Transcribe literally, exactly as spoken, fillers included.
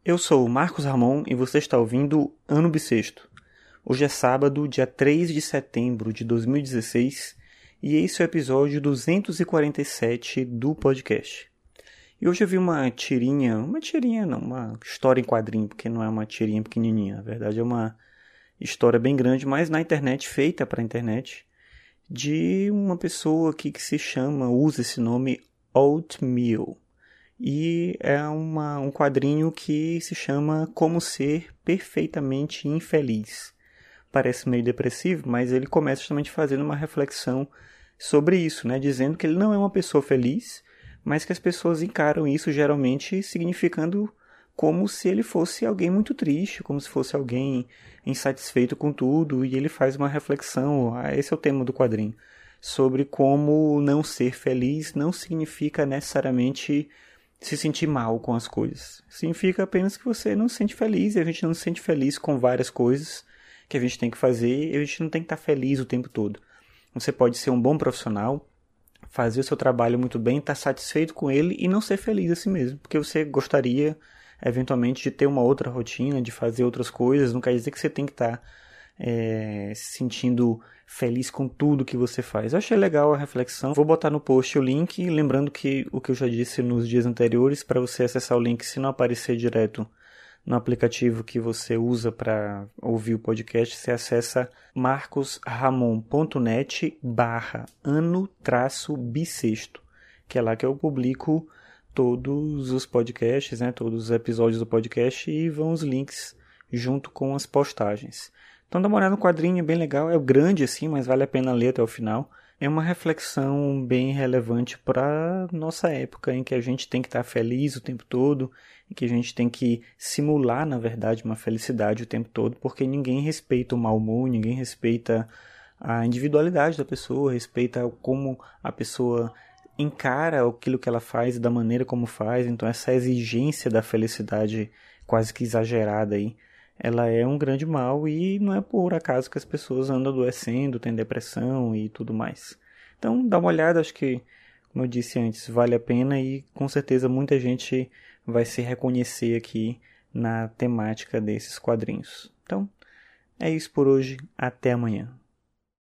Eu sou o Marcos Ramon e você está ouvindo Ano Bissexto. Hoje é sábado, dia três de setembro de dois mil e dezesseis, e esse é o episódio duzentos e quarenta e sete do podcast. E hoje eu vi uma tirinha, uma tirinha não, uma história em quadrinho, porque não é uma tirinha pequenininha, na verdade é uma história bem grande, mas na internet, feita para a internet, de uma pessoa aqui que se chama, usa esse nome, Oatmeal. E é uma, um quadrinho que se chama Como Ser Perfeitamente Infeliz. Parece meio depressivo, mas ele começa justamente fazendo uma reflexão sobre isso, né? Dizendo que ele não é uma pessoa feliz, mas que as pessoas encaram isso geralmente significando como se ele fosse alguém muito triste, como se fosse alguém insatisfeito com tudo, e ele faz uma reflexão, ah, esse é o tema do quadrinho, sobre como não ser feliz não significa necessariamente se sentir mal com as coisas. Significa apenas que você não se sente feliz, e a gente não se sente feliz com várias coisas que a gente tem que fazer, e a gente não tem que estar feliz o tempo todo. Você pode ser um bom profissional, fazer o seu trabalho muito bem, estar satisfeito com ele e não ser feliz assim mesmo, porque você gostaria, eventualmente, de ter uma outra rotina, de fazer outras coisas, não quer dizer que você tem que estar É, se sentindo feliz com tudo que você faz. Eu achei legal a reflexão. Vou botar no post o link, lembrando que o que eu já disse nos dias anteriores, para você acessar o link, se não aparecer direto no aplicativo que você usa para ouvir o podcast, você acessa marcosramon.net barra ano traço bissexto, que é lá que eu publico todos os podcasts, né, todos os episódios do podcast, e vão os links junto com as postagens. Então dá uma olhada no quadrinho, é bem legal, é grande assim, mas vale a pena ler até o final. É uma reflexão bem relevante para nossa época, em que a gente tem que estar feliz o tempo todo, em que a gente tem que simular, na verdade, uma felicidade o tempo todo, porque ninguém respeita o mau humor, ninguém respeita a individualidade da pessoa, respeita como a pessoa encara aquilo que ela faz e da maneira como faz. Então essa exigência da felicidade quase que exagerada aí, ela é um grande mal, e não é por acaso que as pessoas andam adoecendo, têm depressão e tudo mais. Então dá uma olhada, acho que, como eu disse antes, vale a pena, e com certeza muita gente vai se reconhecer aqui na temática desses quadrinhos. Então é isso por hoje, até amanhã.